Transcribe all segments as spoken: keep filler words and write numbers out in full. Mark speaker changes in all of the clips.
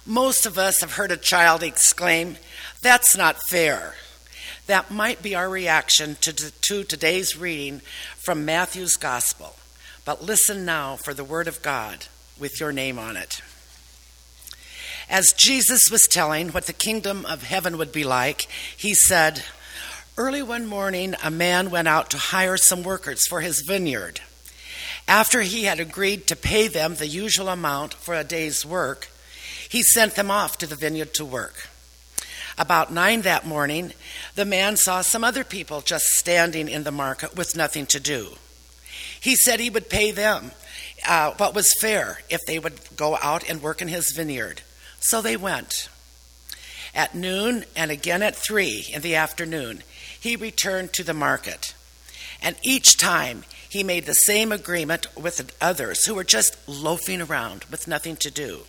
Speaker 1: Most of us have heard a child exclaim, "That's not fair." That might be our reaction to, to today's reading from Matthew's Gospel. But listen now for the Word of God with your name on it. As Jesus was telling what the kingdom of heaven would be like, he said, "Early one morning, a man went out to hire some workers for his vineyard. After he had agreed to pay them the usual amount for a day's work, he sent them off to the vineyard to work. About nine that morning, the man saw some other people just standing in the market with nothing to do. He said he would pay them uh, what was fair if they would go out and work in his vineyard. So they went. At noon and again at three in the afternoon, he returned to the market. And each time he made the same agreement with others who were just loafing around with nothing to do.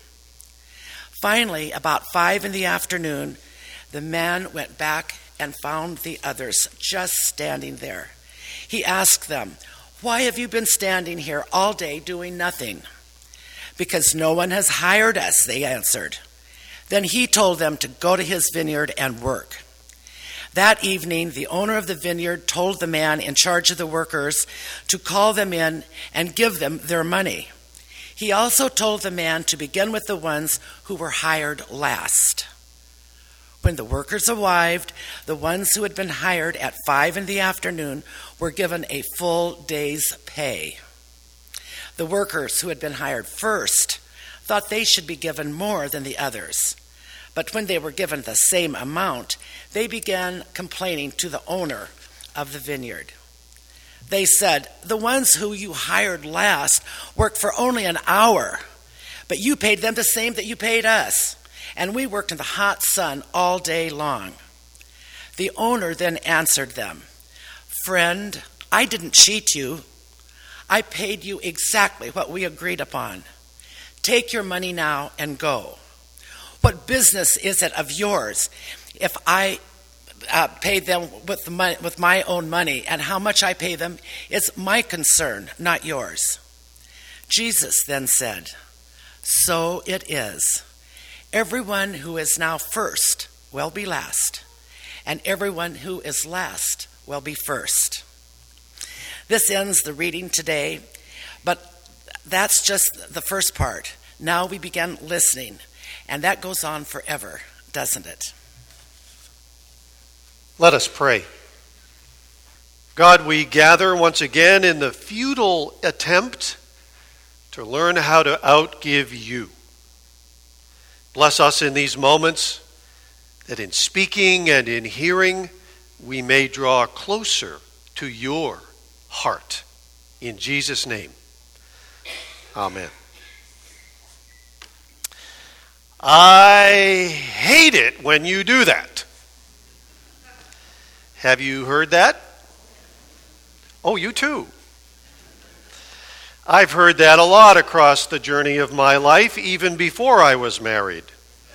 Speaker 1: Finally, about five in the afternoon, the man went back and found the others just standing there. He asked them, "Why have you been standing here all day doing nothing?" "Because no one has hired us," they answered. Then he told them to go to his vineyard and work. That evening, the owner of the vineyard told the man in charge of the workers to call them in and give them their money. He also told the man to begin with the ones who were hired last. When the workers arrived, the ones who had been hired at five in the afternoon were given a full day's pay. The workers who had been hired first thought they should be given more than the others. But when they were given the same amount, they began complaining to the owner of the vineyard. They said, "The ones who you hired last worked for only an hour, but you paid them the same that you paid us, and we worked in the hot sun all day long." The owner then answered them, "Friend, I didn't cheat you. I paid you exactly what we agreed upon. Take your money now and go. What business is it of yours if I uh, paid them with, the money, with my own money, and how much I pay them is my concern, not yours?" Jesus then said, "So it is. Everyone who is now first will be last, and everyone who is last will be first." This ends the reading today, but that's just the first part. Now we begin listening, and that goes on forever, doesn't it?
Speaker 2: Let us pray. God, we gather once again in the futile attempt to learn how to outgive you. Bless us in these moments, that in speaking and in hearing, we may draw closer to your heart. In Jesus' name, amen. I hate it when you do that. Have you heard that? Oh, you too. I've heard that a lot across the journey of my life, even before I was married.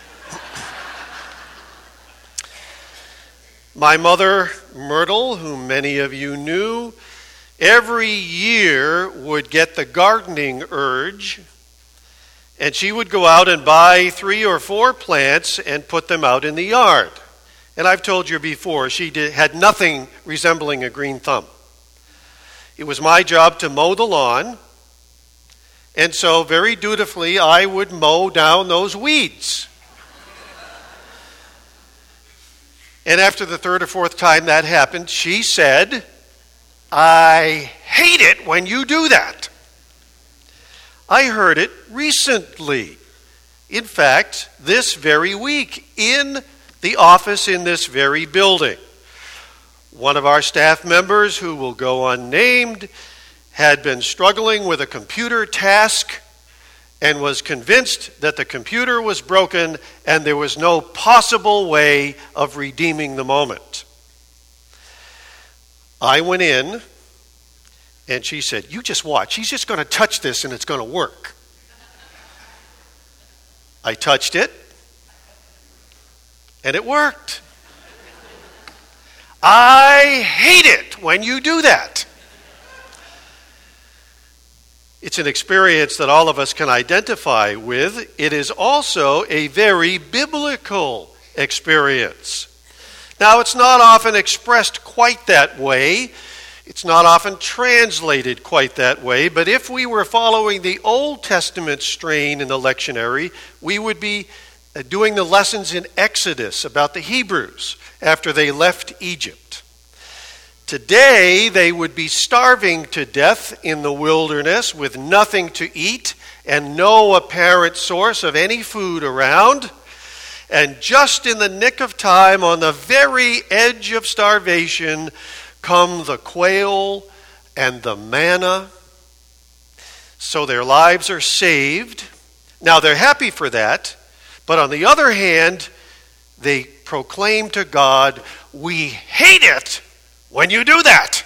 Speaker 2: My mother, Myrtle, whom many of you knew, every year would get the gardening urge, and she would go out and buy three or four plants and put them out in the yard. And I've told you before, she did, had nothing resembling a green thumb. It was my job to mow the lawn, and so very dutifully I would mow down those weeds. And after the third or fourth time that happened, she said, "I hate it when you do that." I heard it recently. In fact, this very week, in the office in this very building. One of our staff members, who will go unnamed, had been struggling with a computer task and was convinced that the computer was broken and there was no possible way of redeeming the moment. I went in, and she said, "You just watch. He's just going to touch this and it's going to work." I touched it, and it worked. I hate it when you do that. It's an experience that all of us can identify with. It is also a very biblical experience. Now, it's not often expressed quite that way. It's not often translated quite that way, but if we were following the Old Testament strain in the lectionary, we would be doing the lessons in Exodus about the Hebrews after they left Egypt. Today, they would be starving to death in the wilderness with nothing to eat and no apparent source of any food around. And just in the nick of time, on the very edge of starvation, come the quail and the manna. So their lives are saved. Now they're happy for that, but on the other hand, they proclaim to God, "We hate it when you do that."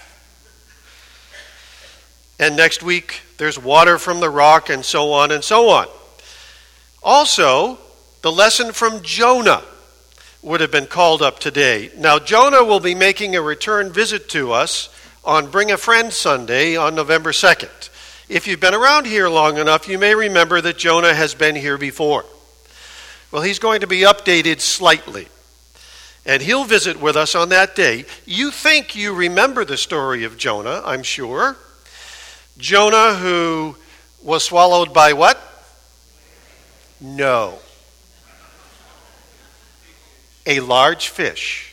Speaker 2: And next week, there's water from the rock, and so on and so on. Also, the lesson from Jonah would have been called up today. Now, Jonah will be making a return visit to us on Bring a Friend Sunday on November second. If you've been around here long enough, you may remember that Jonah has been here before. Well, he's going to be updated slightly, and he'll visit with us on that day. You think you remember the story of Jonah, I'm sure. Jonah, who was swallowed by what? No. A large fish.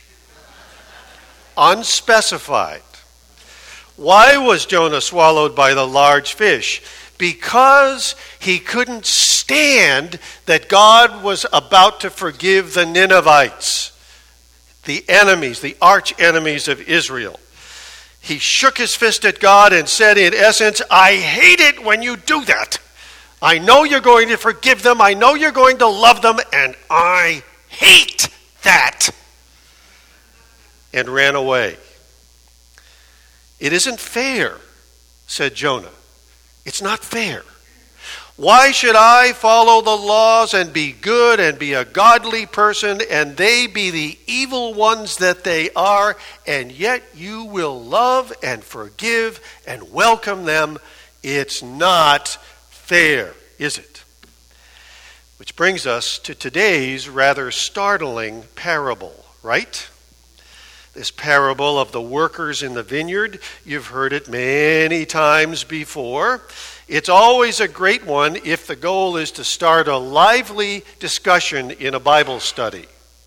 Speaker 2: Unspecified. Why was Jonah swallowed by the large fish? Because he couldn't stand that God was about to forgive the Ninevites, the enemies, the arch enemies of Israel. He shook his fist at God and said, in essence, "I hate it when you do that. I know you're going to forgive them. I know you're going to love them, and I hate that," and ran away. "It isn't fair," said Jonah. "It's not fair. Why should I follow the laws and be good and be a godly person, and they be the evil ones that they are, and yet you will love and forgive and welcome them? It's not fair, is it?" Which brings us to today's rather startling parable, right? This parable of the workers in the vineyard. You've heard it many times before. It's always a great one if the goal is to start a lively discussion in a Bible study.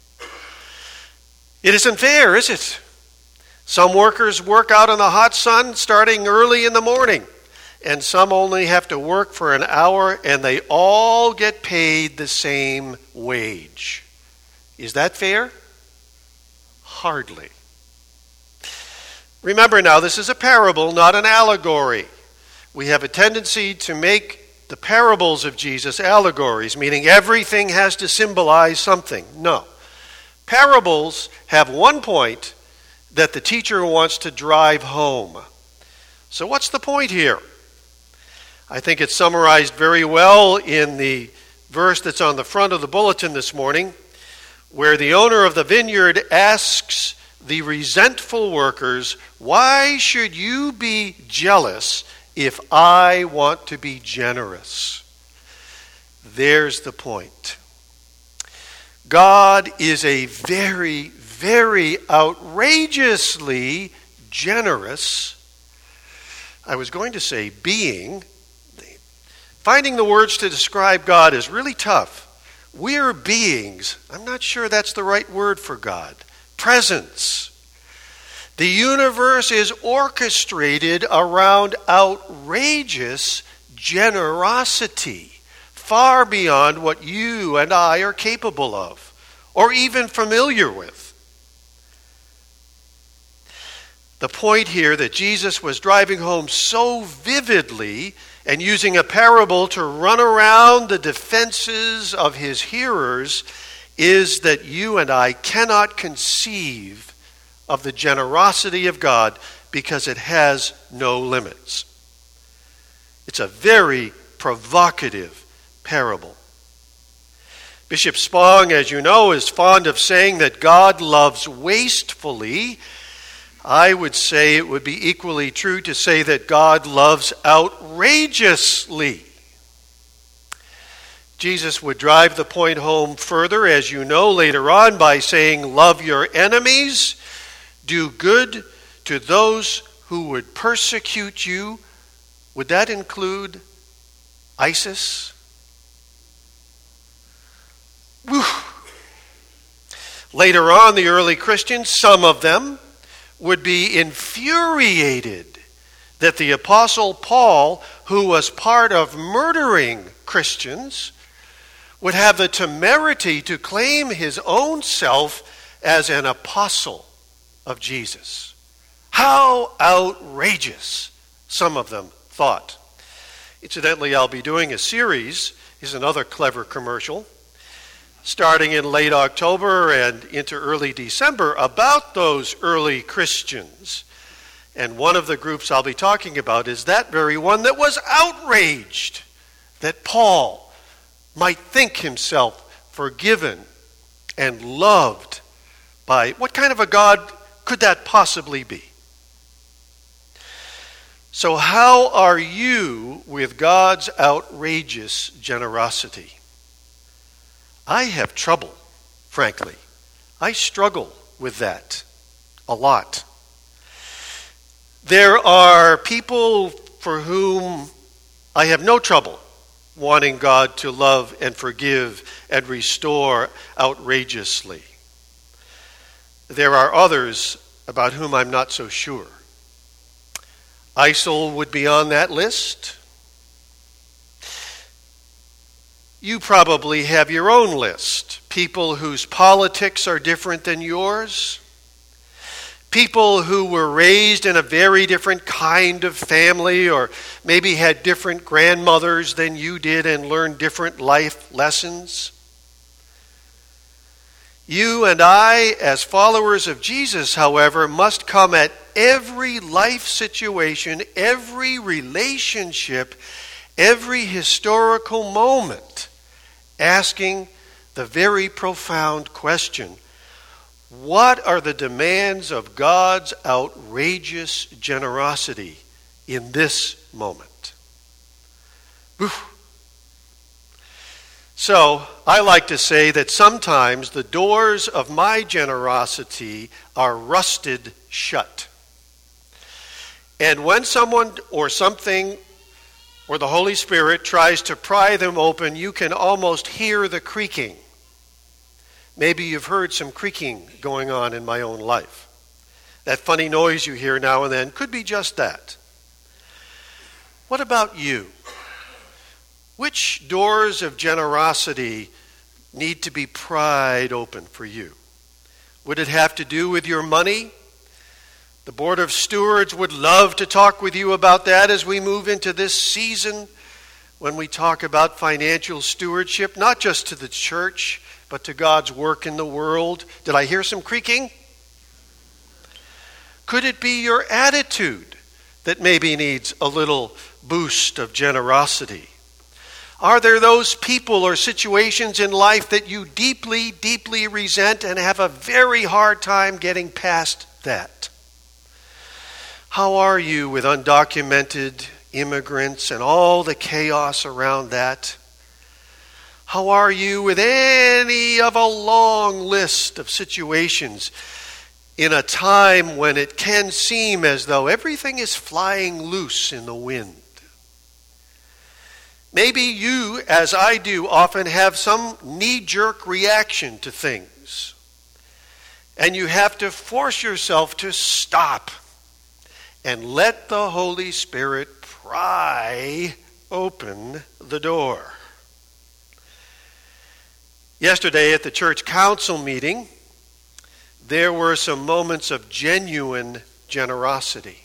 Speaker 2: It isn't fair, is it? Some workers work out in the hot sun starting early in the morning, and some only have to work for an hour, and they all get paid the same wage. Is that fair? Hardly. Remember now, this is a parable, not an allegory. We have a tendency to make the parables of Jesus allegories, meaning everything has to symbolize something. No. Parables have one point that the teacher wants to drive home. So what's the point here? I think it's summarized very well in the verse that's on the front of the bulletin this morning, where the owner of the vineyard asks the resentful workers, "Why should you be jealous if I want to be generous?" There's the point. God is a very, very outrageously generous, I was going to say being. Finding the words to describe God is really tough. We're beings. I'm not sure that's the right word for God. Presence. The universe is orchestrated around outrageous generosity, far beyond what you and I are capable of, or even familiar with. The point here that Jesus was driving home so vividly and using a parable to run around the defenses of his hearers is that you and I cannot conceive of the generosity of God because it has no limits. It's a very provocative parable. Bishop Spong, as you know, is fond of saying that God loves wastefully. I would say it would be equally true to say that God loves outrageously. Jesus would drive the point home further, as you know, later on by saying, love your enemies, do good to those who would persecute you. Would that include ISIS? Whew. Later on, the early Christians, some of them, would be infuriated that the Apostle Paul, who was part of murdering Christians, would have the temerity to claim his own self as an apostle of Jesus. How outrageous, some of them thought. Incidentally, I'll be doing a series, here's another clever commercial, starting in late October and into early December about those early Christians. And one of the groups I'll be talking about is that very one that was outraged that Paul might think himself forgiven and loved by, what kind of a God could that possibly be? So how are you with God's outrageous generosity? I have trouble, frankly. I struggle with that a lot. There are people for whom I have no trouble wanting God to love and forgive and restore outrageously. There are others about whom I'm not so sure. I S I L would be on that list. You probably have your own list. People whose politics are different than yours. People who were raised in a very different kind of family, or maybe had different grandmothers than you did and learned different life lessons. You and I, as followers of Jesus, however, must come at every life situation, every relationship, every historical moment, asking the very profound question, what are the demands of God's outrageous generosity in this moment? Whew. So, I like to say that sometimes the doors of my generosity are rusted shut. And when someone or something or the Holy Spirit tries to pry them open, you can almost hear the creaking. Maybe you've heard some creaking going on in my own life. That funny noise you hear now and then could be just that. What about you? Which doors of generosity need to be pried open for you? Would it have to do with your money? The Board of Stewards would love to talk with you about that as we move into this season when we talk about financial stewardship, not just to the church, but to God's work in the world. Did I hear some creaking? Could it be your attitude that maybe needs a little boost of generosity? Are there those people or situations in life that you deeply, deeply resent and have a very hard time getting past that? How are you with undocumented immigrants and all the chaos around that? How are you with any of a long list of situations in a time when it can seem as though everything is flying loose in the wind? Maybe you, as I do, often have some knee-jerk reaction to things. And you have to force yourself to stop and let the Holy Spirit pry open the door. Yesterday at the church council meeting, there were some moments of genuine generosity.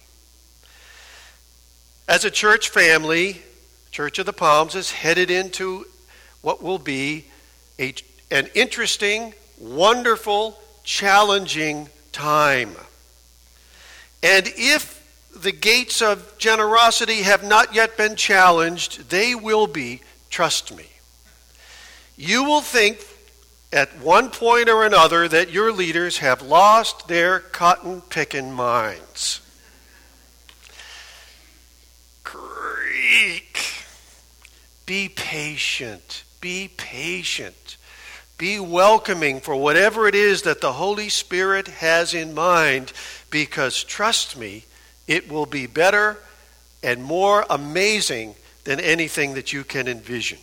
Speaker 2: As a church family, Church of the Palms is headed into what will be a, an interesting, wonderful, challenging time. And if the gates of generosity have not yet been challenged, they will be, trust me. You will think at one point or another that your leaders have lost their cotton-picking minds. Creak. Be patient. Be patient. Be welcoming for whatever it is that the Holy Spirit has in mind, because trust me, it will be better and more amazing than anything that you can envision.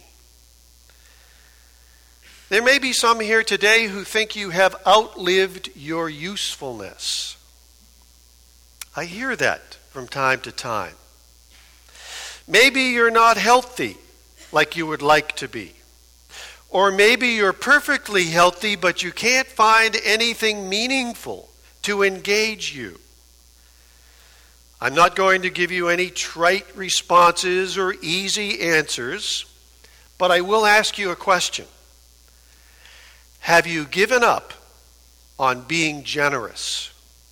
Speaker 2: There may be some here today who think you have outlived your usefulness. I hear that from time to time. Maybe you're not healthy like you would like to be. Or maybe you're perfectly healthy, but you can't find anything meaningful to engage you. I'm not going to give you any trite responses or easy answers, but I will ask you a question. Have you given up on being generous?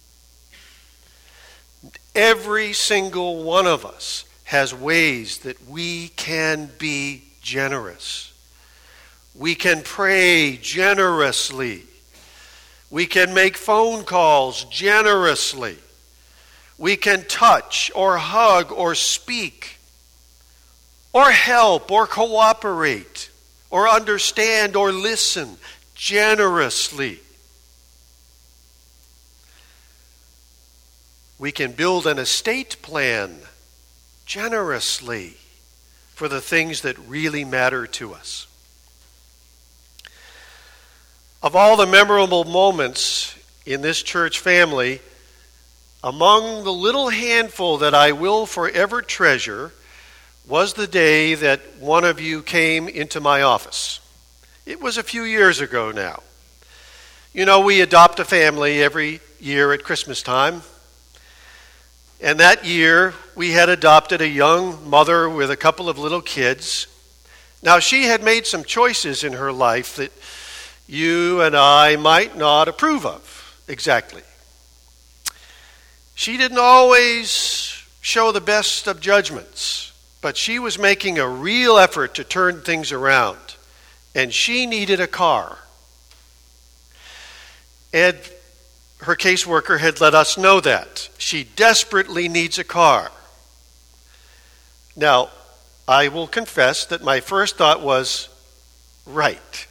Speaker 2: Every single one of us has ways that we can be generous. We can pray generously. We can make phone calls generously. We can touch or hug or speak or help or cooperate or understand or listen generously. We can build an estate plan generously for the things that really matter to us. Of all the memorable moments in this church family, among the little handful that I will forever treasure was the day that one of you came into my office. It was a few years ago now. You know, we adopt a family every year at Christmas time. And that year, we had adopted a young mother with a couple of little kids. Now, she had made some choices in her life that you and I might not approve of exactly. She didn't always show the best of judgments, but she was making a real effort to turn things around, and she needed a car. And her caseworker had let us know that. She desperately needs a car. Now, I will confess that my first thought was, right.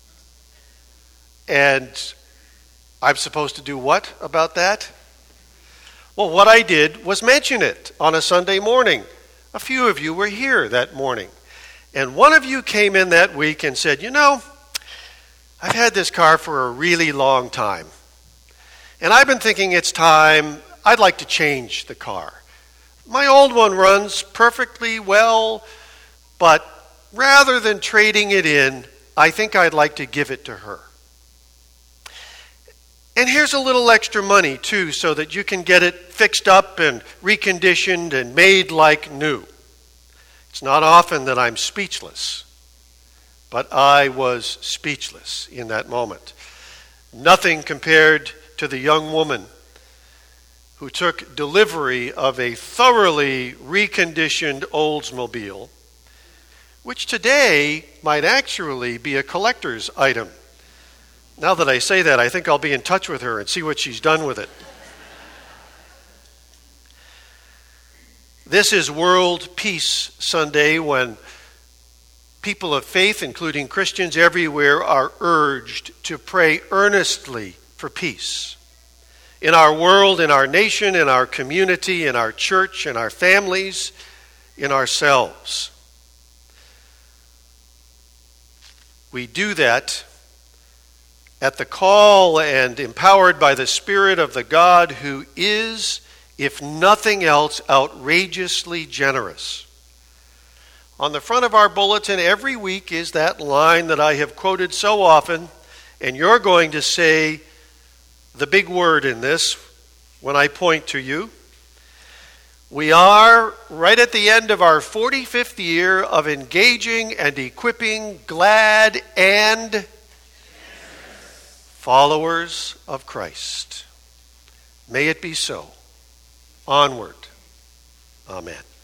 Speaker 2: And I'm supposed to do what about that? Well, what I did was mention it on a Sunday morning. A few of you were here that morning. And one of you came in that week and said, you know, I've had this car for a really long time. And I've been thinking it's time, I'd like to change the car. My old one runs perfectly well, but rather than trading it in, I think I'd like to give it to her. And here's a little extra money, too, so that you can get it fixed up and reconditioned and made like new. It's not often that I'm speechless, but I was speechless in that moment. Nothing compared to the young woman who took delivery of a thoroughly reconditioned Oldsmobile, which today might actually be a collector's item. Now that I say that, I think I'll be in touch with her and see what she's done with it. This is World Peace Sunday, when people of faith, including Christians everywhere, are urged to pray earnestly for peace in our world, in our nation, in our community, in our church, in our families, in ourselves. We do that at the call and empowered by the Spirit of the God who is, if nothing else, outrageously generous. On the front of our bulletin every week is that line that I have quoted so often, and you're going to say the big word in this when I point to you. We are right at the end of our forty-fifth year of engaging and equipping glad and followers of Christ. May it be so. Onward. Amen.